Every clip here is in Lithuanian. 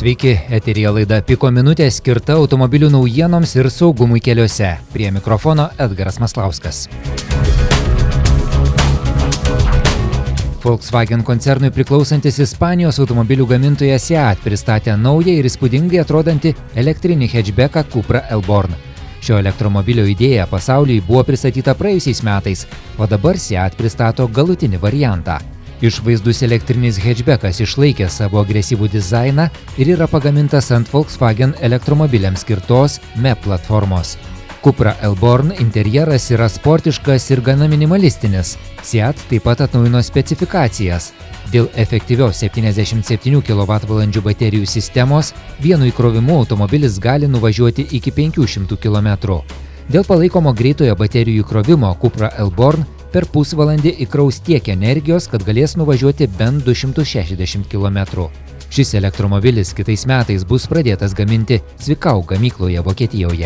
Sveiki, eteryje laida Piko minutė skirta automobilių naujienoms ir saugumui keliuose. Prie mikrofono Edgaras Maslauskas. Volkswagen koncernui priklausantis Ispanijos automobilių gamintojas SEAT pristatė naują ir įspūdingai atrodantį elektrinį hatchbacką Cupra Elborn. Šio elektromobilio idėja pasauliui buvo pristatyta praėjusiais metais, o dabar SEAT pristato galutinį variantą. Išvaizdus elektrinis hatchbackas išlaikė savo agresyvų dizainą ir yra pagamintas ant Volkswagen elektromobiliams skirtos MEP platformos. Cupra Elborn interjeras yra sportiškas ir gana minimalistinis. SEAT taip pat atnaujino specifikacijas. Dėl efektyvios 77 kWh baterijų sistemos vienu įkrovimu automobilis gali nuvažiuoti iki 500 km. Dėl palaikomo greitojo baterijų įkrovimo Cupra Elborn per pusvalandį įkraus tiek energijos, kad galės nuvažiuoti bent 260 km. Šis elektromobilis kitais metais bus pradėtas gaminti Zwickau gamykloje Vokietijoje.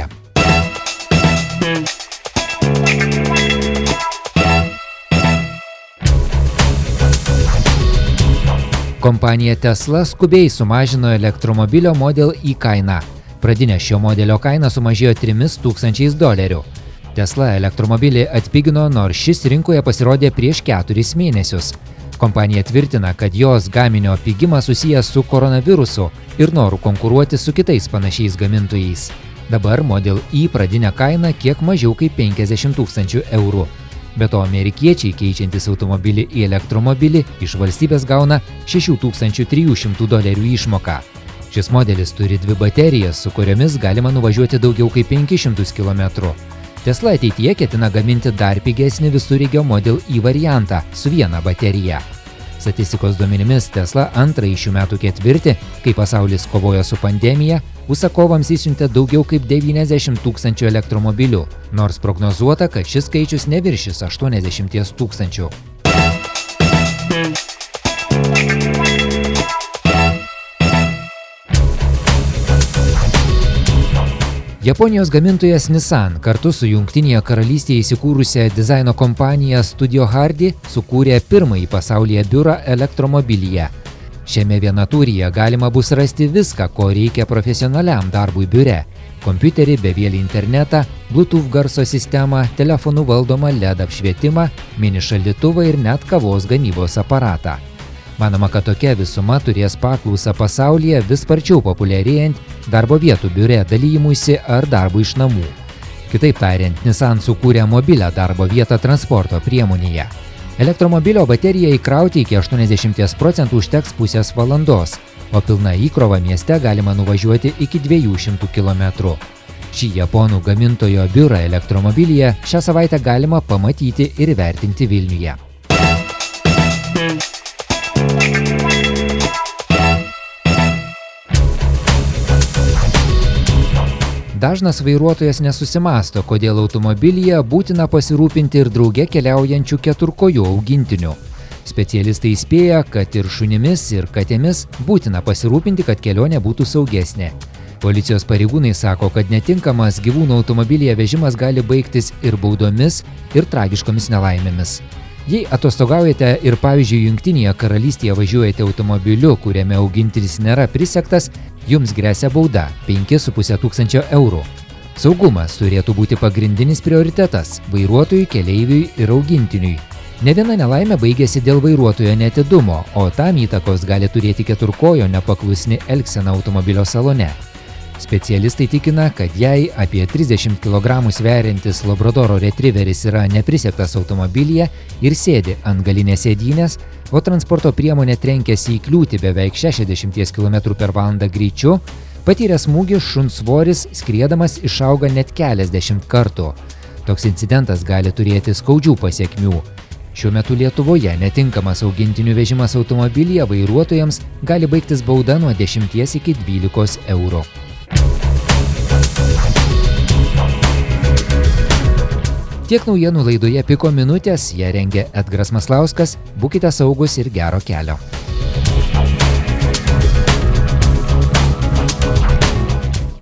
Kompanija Tesla skubiai sumažino elektromobilio Model Y kainą. Pradinė šio modelio kaina sumažėjo $3,000. Tesla elektromobilį atpigino, nors šis rinkoje pasirodė prieš 4 mėnesius. Kompanija tvirtina, kad jos gaminio pigimas susijęs su koronavirusu ir noru konkuruoti su kitais panašiais gamintojais. Dabar Model Y pradinė kaina kiek mažiau kaip €50,000. Be to, amerikiečiai keičiantis automobilį į elektromobilį iš valstybės gauna $6,300 išmoką. Šis modelis turi 2 baterijas, su kuriomis galima nuvažiuoti daugiau kaip 500 km. Tesla ateityje ketina gaminti dar pigesnį visureigio Model Y variantą su viena baterija. Statistikos duomenimis Tesla antrąjį šių metų ketvirtį, kai pasaulis kovojo su pandemija, užsakovams išsiuntė daugiau kaip 90 000 elektromobilių, nors prognozuota, kad šis skaičius neviršys 80 000. Japonijos gamintojas Nissan kartu su Jungtinėje karalystėje įsikūrusia dizaino kompanija Studio Hardy sukūrė pirmąjį pasaulyje biurą elektromobilyje. Šiame vienatūryje galima bus rasti viską, ko reikia profesionaliam darbui biure – kompiuterį, bevielį internetą, Bluetooth garso sistemą, telefonų valdomą LED apšvietimą, mini šaldytuvą ir net kavos gamybos aparatą. Manoma, kad tokia visuma turės paklausą pasaulyje vis sparčiau populiarėjant darbo vietų biure dalyjimuisi ar darbų iš namų. Kitaip tariant, Nissan sukūrė mobilią darbo vietą transporto priemonėje. Elektromobilio bateriją įkrauti iki 80% užteks pusės valandos, o pilna įkrova mieste galima nuvažiuoti iki 200 km. Šį japonų gamintojo biurą elektromobilyje šią savaitę galima pamatyti ir vertinti Vilniuje. Dažnas vairuotojas nesusimąsto, kodėl automobilyje būtina pasirūpinti ir drauge keliaujančių keturkojų augintinių. Specialistai įspėja, kad ir šunimis, ir katėmis būtina pasirūpinti, kad kelionė būtų saugesnė. Policijos pareigūnai sako, kad netinkamas gyvūnų automobilyje vežimas gali baigtis ir baudomis, ir tragiškomis nelaimėmis. Jei atostogaujate ir, pavyzdžiui, Jungtinėje karalystėje važiuojate automobiliu, kuriame augintinis nėra prisegtas, jums gresia bauda €5,500. Saugumas turėtų būti pagrindinis prioritetas vairuotojui, keleiviui ir augintiniui. Ne viena nelaimė baigėsi dėl vairuotojo neatidumo, o tam įtakos gali turėti keturkojo nepaklusni elgsena automobilio salone. Specialistai tikina, kad jei apie 30 kg sveriantis Labradoro retrieveris yra neprisegtas automobilyje ir sėdi ant galinės sėdynės, o transporto priemonė trenkėsi į kliūtį beveik 60 km/h greičiu, patyręs smūgį šuns svoris skriedamas išauga net keliasdešimt kartų. Toks incidentas gali turėti skaudžių pasekmių. Šiuo metu Lietuvoje netinkamas augintinių vežimas automobilyje vairuotojams gali baigtis bauda nuo 10 iki 12 €. Tiek naujienų laidoje Piko minutės, ją rengė Edgaras Maslauskas, būkite saugus ir gero kelio.